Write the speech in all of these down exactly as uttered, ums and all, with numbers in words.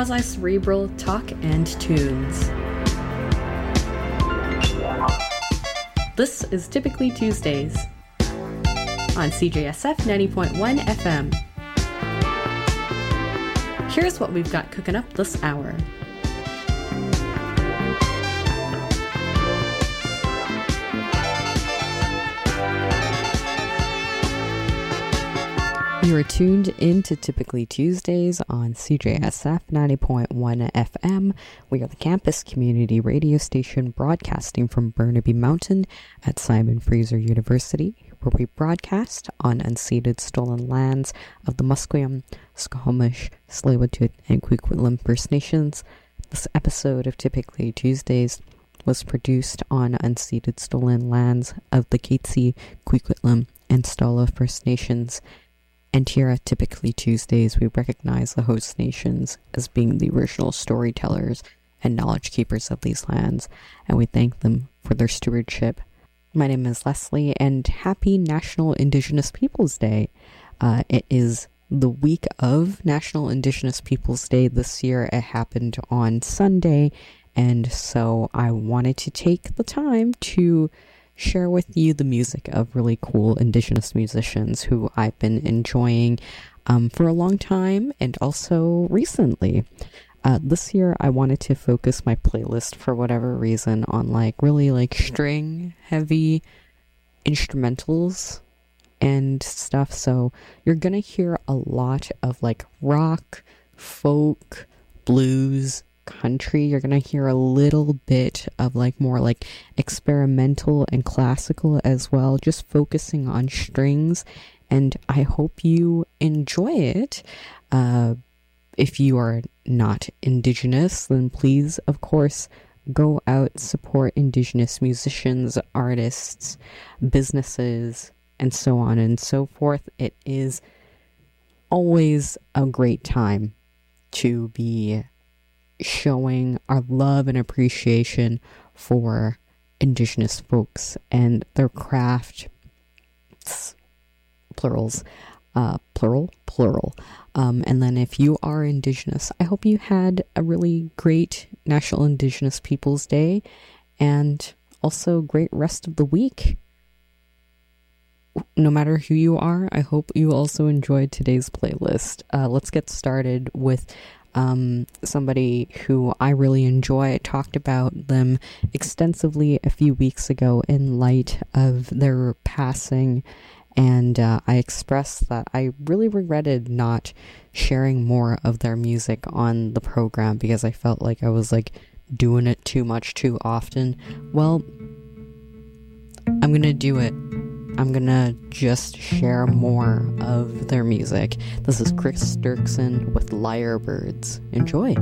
quasi-cerebral talk and tunes. This is Typically Tuesdays on C J S F ninety point one F M. Here's what we've got cooking up this hour. You are tuned into Typically Tuesdays on C J S F ninety point one F M. We are the campus community radio station broadcasting from Burnaby Mountain at Simon Fraser University, where we broadcast on unceded stolen lands of the Musqueam, Squamish, Tsleil-Waututh, and Coquitlam First Nations. This episode of Typically Tuesdays was produced on unceded stolen lands of the Katzie, Coquitlam, and Stala First Nations. And here at Typically Tuesdays, we recognize the host nations as being the original storytellers and knowledge keepers of these lands, and we thank them for their stewardship. My name is Leslie, and happy National Indigenous Peoples Day. Uh, it is the week of National Indigenous Peoples Day this year. It happened on Sunday, and so I wanted to take the time to share with you the music of really cool Indigenous musicians who I've been enjoying um, for a long time and also recently. Uh, this year I wanted to focus my playlist for whatever reason on like really like string heavy instrumentals and stuff. So you're gonna hear a lot of like rock, folk, blues, country. You're gonna hear a little bit of like more like experimental and classical as well, just focusing on strings, and I hope you enjoy it. Uh, if you are not Indigenous, then please, of course, go out, support Indigenous musicians, artists, businesses, and so on and so forth. It is always a great time to be showing our love and appreciation for Indigenous folks and their craft, plurals, uh, plural, plural. Um, and then if you are Indigenous, I hope you had a really great National Indigenous Peoples Day and also great rest of the week. No matter who you are, I hope you also enjoyed today's playlist. Uh, let's get started with Um, somebody who I really enjoy. I talked about them extensively a few weeks ago in light of their passing, and uh, I expressed that I really regretted not sharing more of their music on the program because I felt like I was like doing it too much too often. Well, I'm gonna do it. I'm gonna just share more of their music. This is Chris Dirksen with Lyrebirds. Enjoy!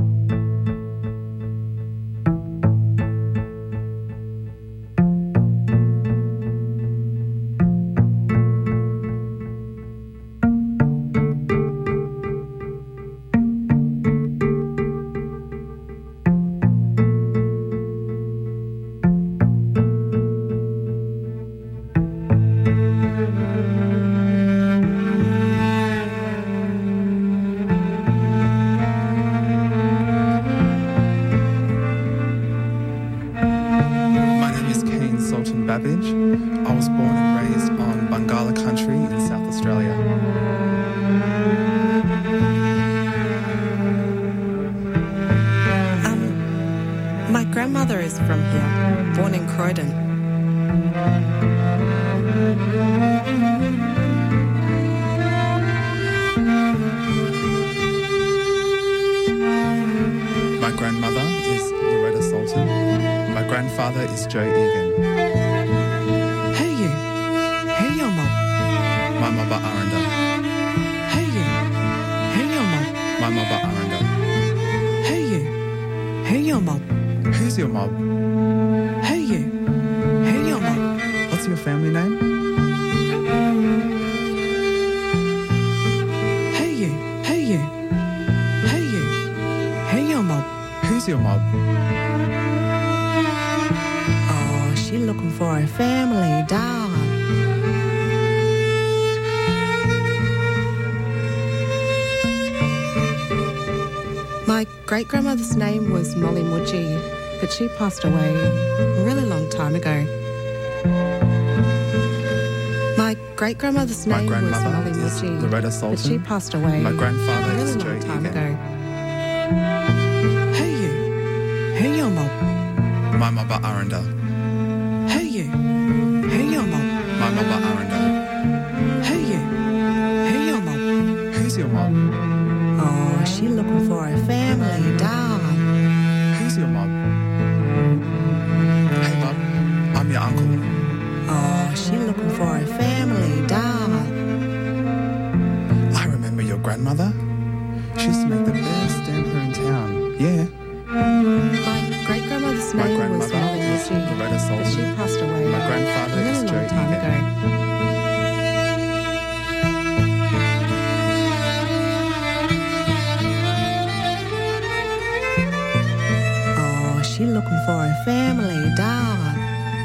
My great-grandmother's name was Molly Mudgee, but she passed away a really long time ago. My great-grandmother's My name was grandmother Molly is Mudgee, Loretta but Sultan. she passed away My grandfather a really is long Joe time Egan. ago. Who you? Who your mum? My mother Arundel. Who you? Who your mum? My mother Arundel. Who you? Who your mum? Who's your mom? Oh, she looking for a family, darling. Who's your mom? Hey mum, I'm your uncle. Oh, she looking for a family, darling. I remember your grandmother. She used to make the best damper in town. Yeah. My great-grandmother's My name was grandmother Molly is Mudgee, Loretta but Sultan. she passed away My grandfather a really is long Joe time Egan. ago. Oh, she looking for a family, darling.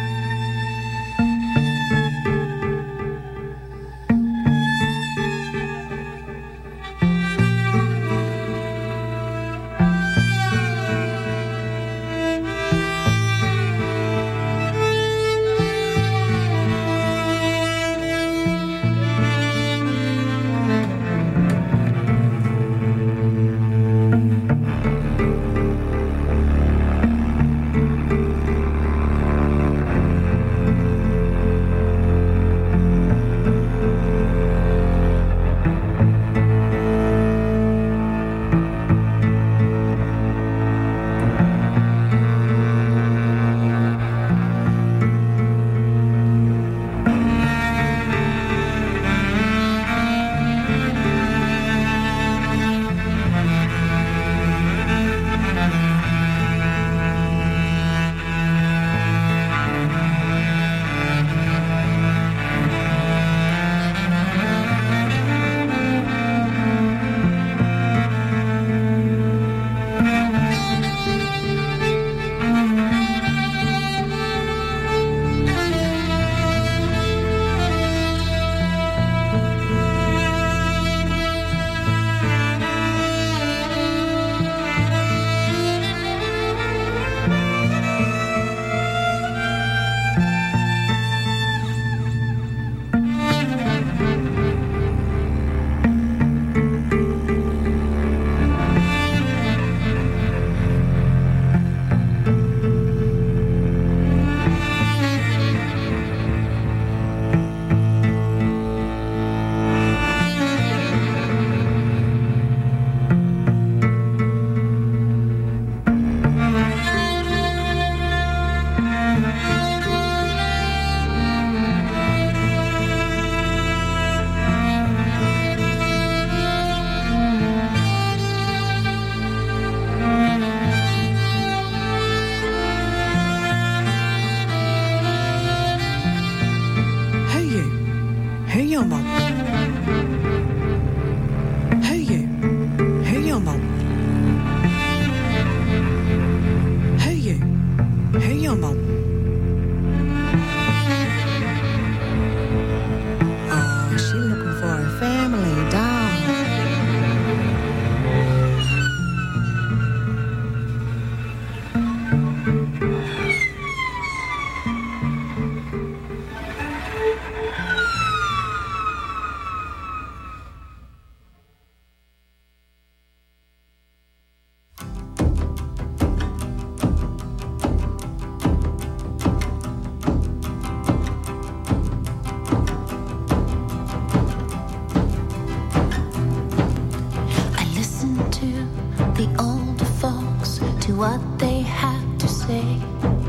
what they have to say.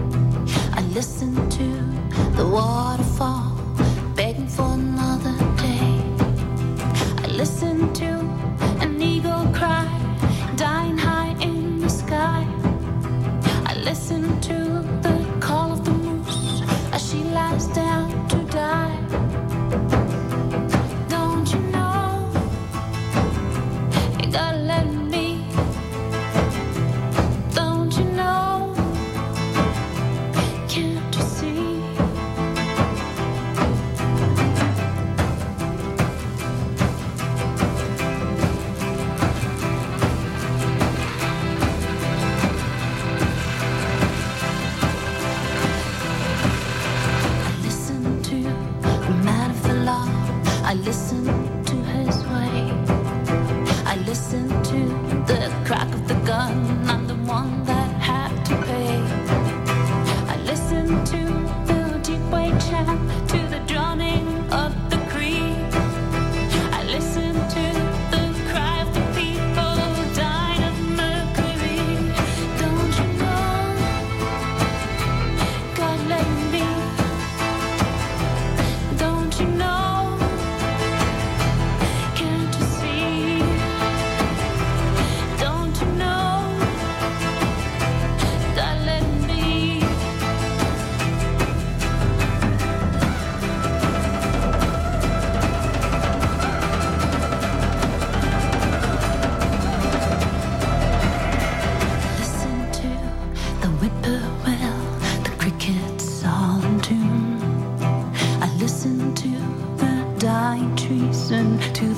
I listen to the waterfall begging for another day. I listen to an eagle cry dying high in the sky. I listen to the call of the moose as she lies down to die. Don't you know you gotta let me? Don't you know? Can't you see?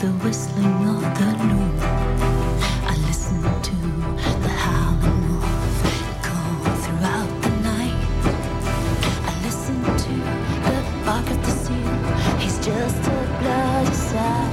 the whistling of the loon. I listen to the howling wolf echo throughout the night. I listen to the bark of the seal. He's just a bloody sigh.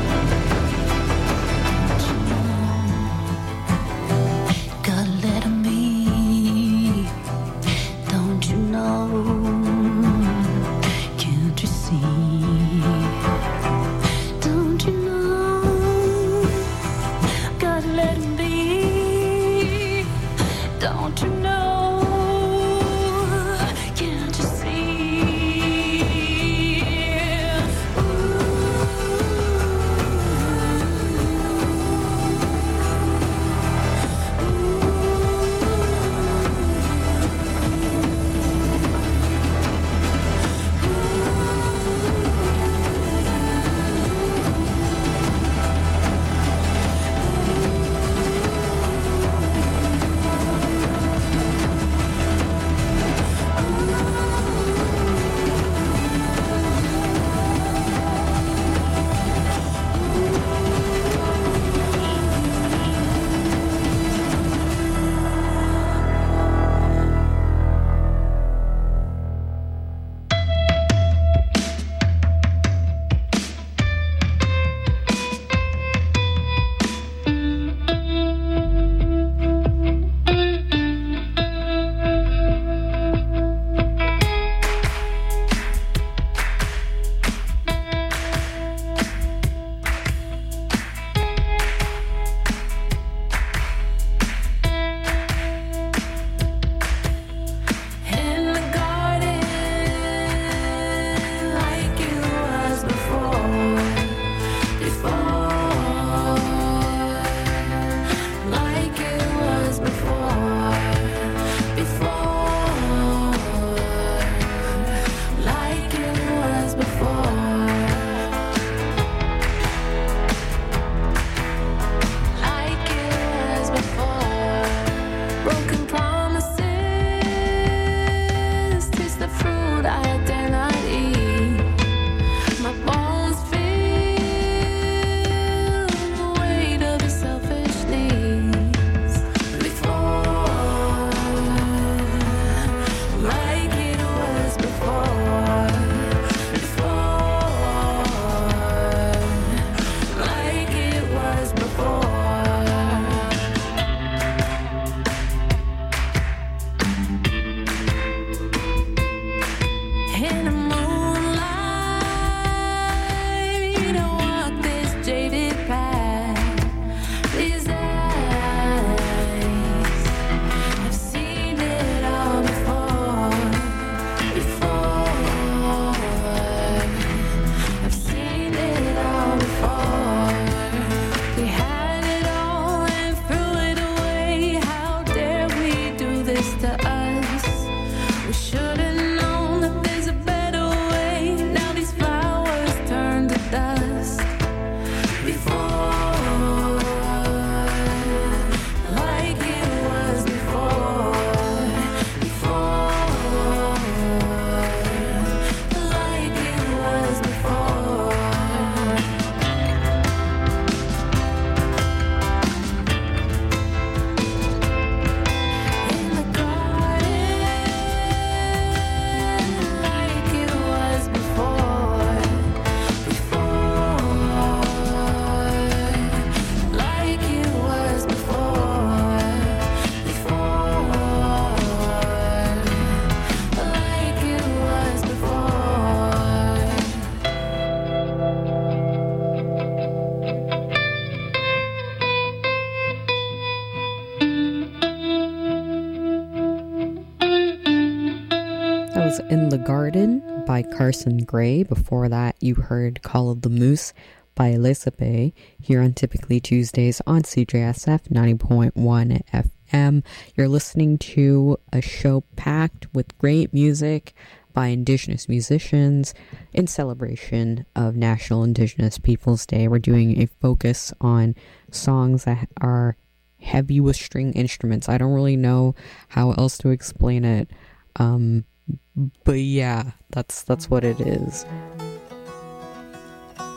In the Garden by Carson Gray. Before that, you heard Call of the Moose by Elizabeth here on Typically Tuesdays on C J S F ninety point one F M. You're listening to a show packed with great music by Indigenous musicians in celebration of National Indigenous Peoples Day. We're doing a focus on songs that are heavy with string instruments. I don't really know how else to explain it. Um, But yeah, that's that's what it is.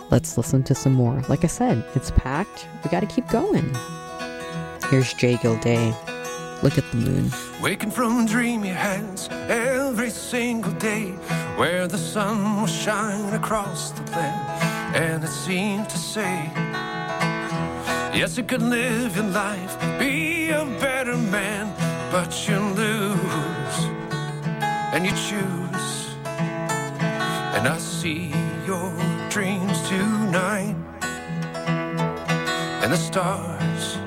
let's listen to some more. Like I said, it's packed. We got to keep going. Here's Jay Gilday. Look at the moon. Waking from dreamy hands every single day, where the sun will shine across the land, and it seemed to say, yes, you could live your life, be a better man, but you lose, and you choose, and I see your dreams tonight, and the stars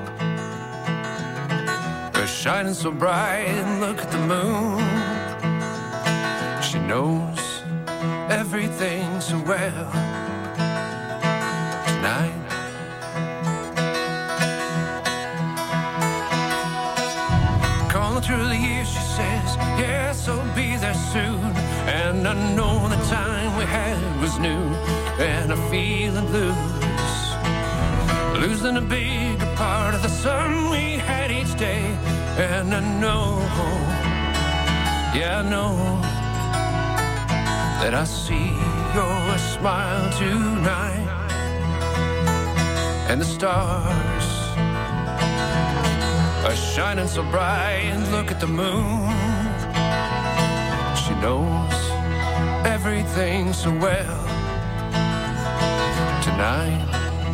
are shining so bright, and look at the moon. She knows everything so well tonight. Calling through the years, she says, yes, I'll be there soon. And I know the time we had was new, and I'm feeling loose, losing a bigger part of the sun we had each day. And I know, yeah, I know that I see your smile tonight, and the stars are shining so bright, and look at the moon. She knows everything so well tonight.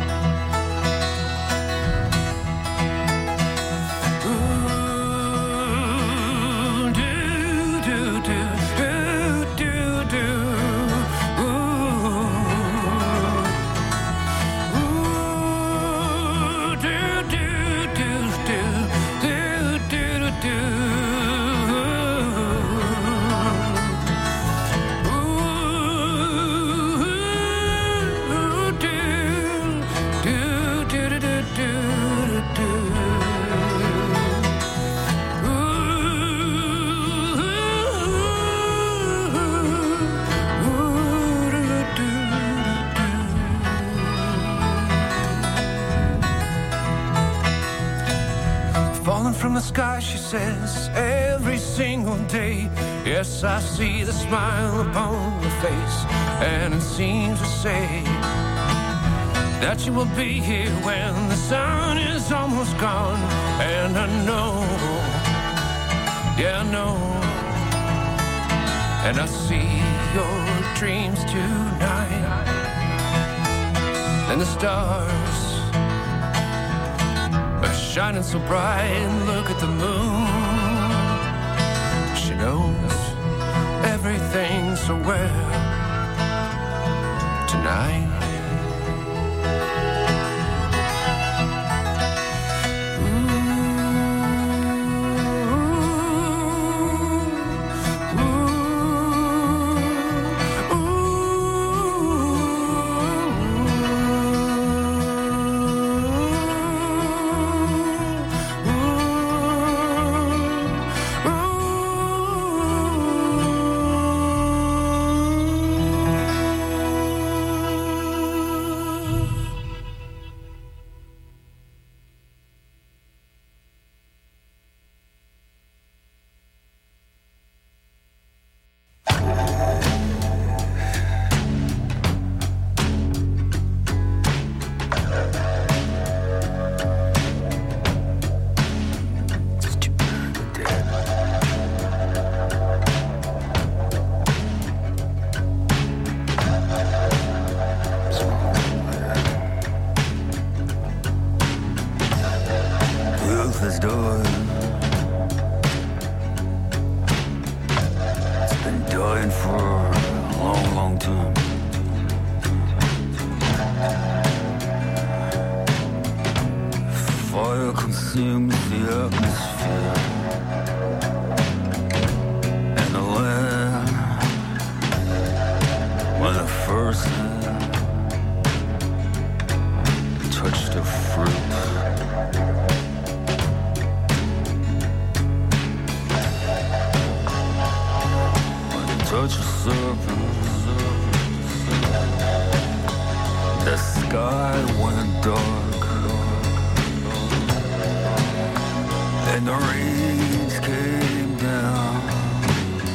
From the sky, she says, every single day, yes, I see the smile upon your face, and it seems to say that you will be here when the sun is almost gone. And I know, yeah, I know, and I see your dreams tonight, and the stars shining so bright, and look at the moon. She knows everything so well tonight.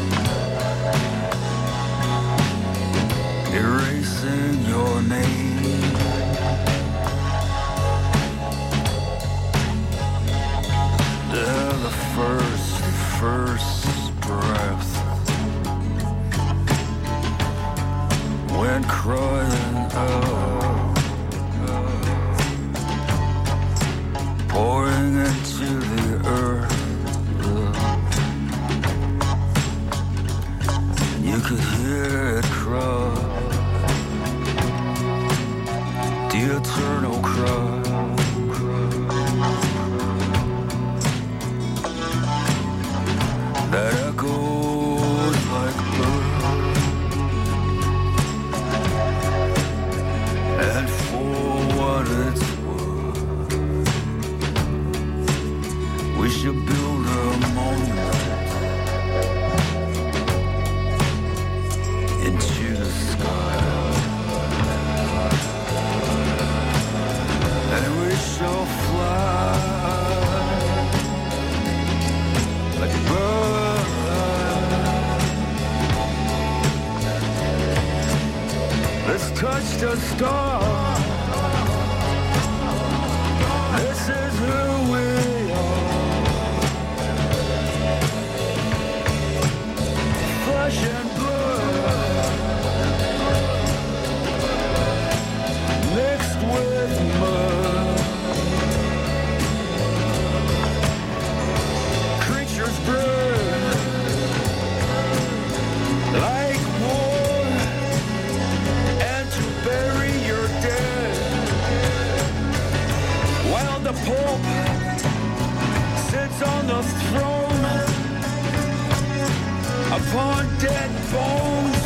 Erasing your name first breath went crying out, pouring into the earth. You could hear it cry, the eternal cry. That echoes like birth, and for what it's worth, we should build a monument into the sky, and we shall fly like birds. Let's touch the stars. This is who we are. Flesh and blood mixed with mud. Creatures bred like war, and to bury your dead, while the Pope sits on the throne upon dead bones.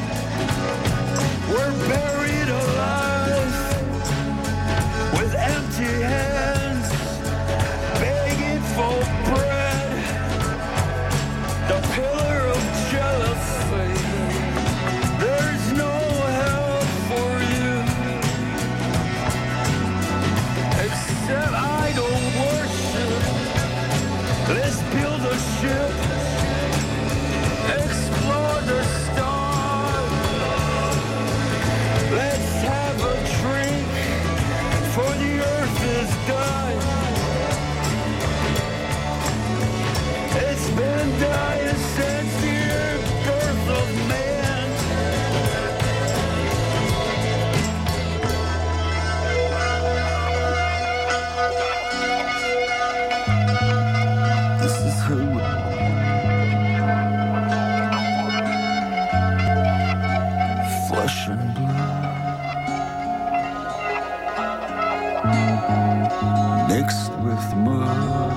We're buried alive with empty hands, begging for bread, the pillar of jealousy. There's no help for you, except I don't worship. Let's build a ship, explore the stars. Let's have a drink, for the earth is dying. It's been dying since the birth of man. This is who we are. Flesh and blood mixed with mud.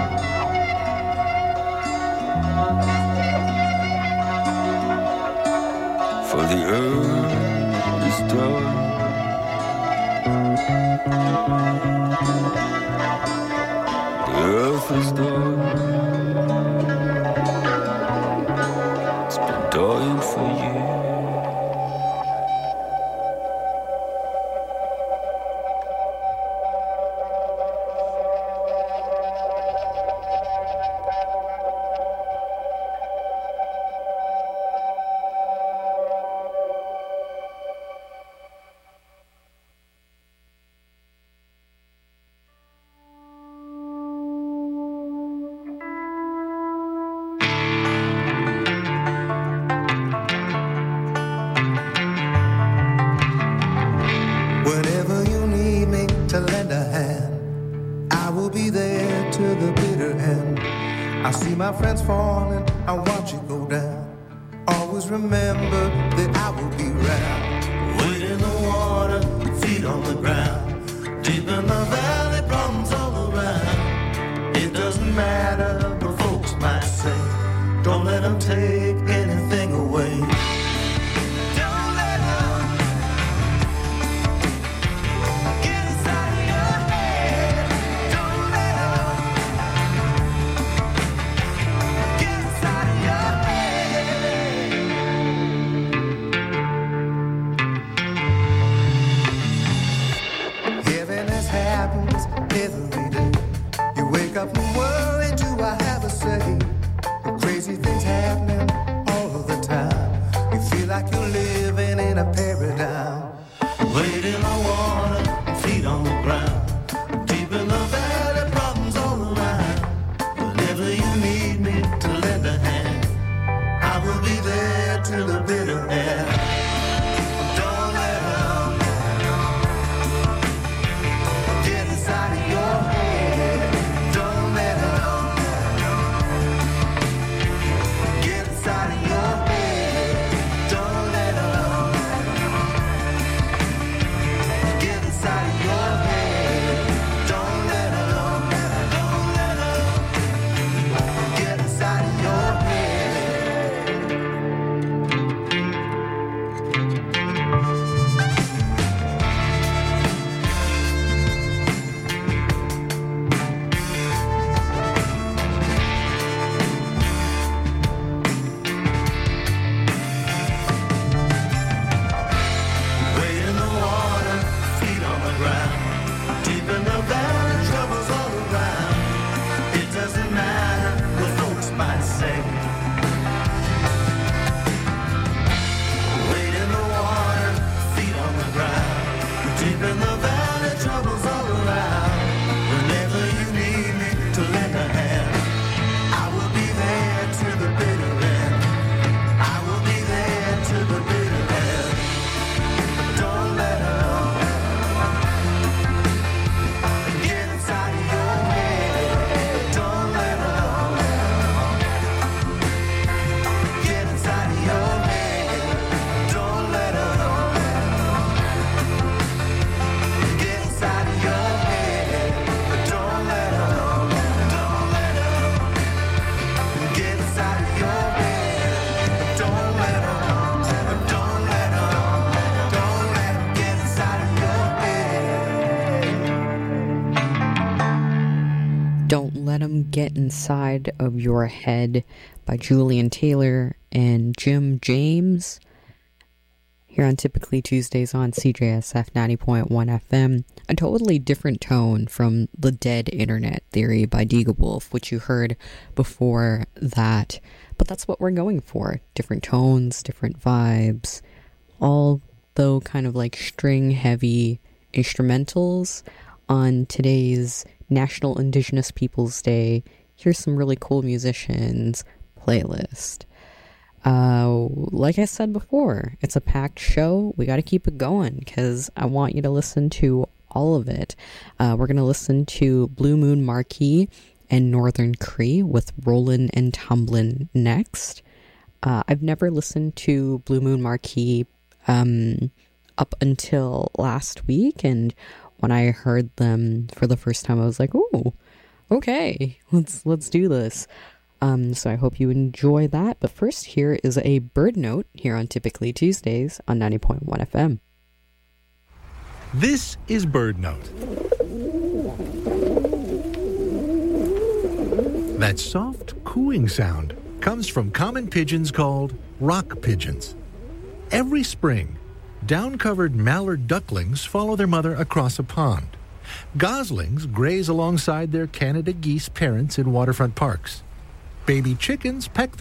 For the earth is done. The earth is done. It's been dying for years. Whenever you need me to lend a hand, I will be there to the bitter end. I see my friends falling, I watch it go down. Always remember that I will be around. Weight in the water, feet on the ground. Deep in the valley, problems all around. It doesn't matter what folks might say. Don't let them take anything away. Don't let them get inside of your head. Don't let them get inside of your head. Heaviness happens every day. You wake up and worry, do I have a say? Crazy things happening all Get Inside of Your Head by Julian Taylor and Jim James. Here on Typically Tuesdays on C J S F ninety point one F M. A totally different tone from The Dead Internet Theory by Diga Wolf, which you heard before that. But that's what we're going for. Different tones, different vibes, all though kind of like string-heavy instrumentals on today's National Indigenous Peoples Day. Here's some really cool musicians playlist. Uh, like I said before, it's a packed show. We got to keep it going because I want you to listen to all of it. Uh, we're going to listen to Blue Moon Marquee and Northern Cree with Rollin' and Tumblin' next. Uh, I've never listened to Blue Moon Marquee um, up until last week, and when I heard them for the first time, I was like, "Ooh, okay, let's let's do this." Um, so I hope you enjoy that. But first, here is a bird note here on Typically Tuesdays on ninety point one F M. This is Bird Note. That soft cooing sound comes from common pigeons called rock pigeons. Every spring, down-covered mallard ducklings follow their mother across a pond. Goslings graze alongside their Canada geese parents in waterfront parks. Baby chickens peck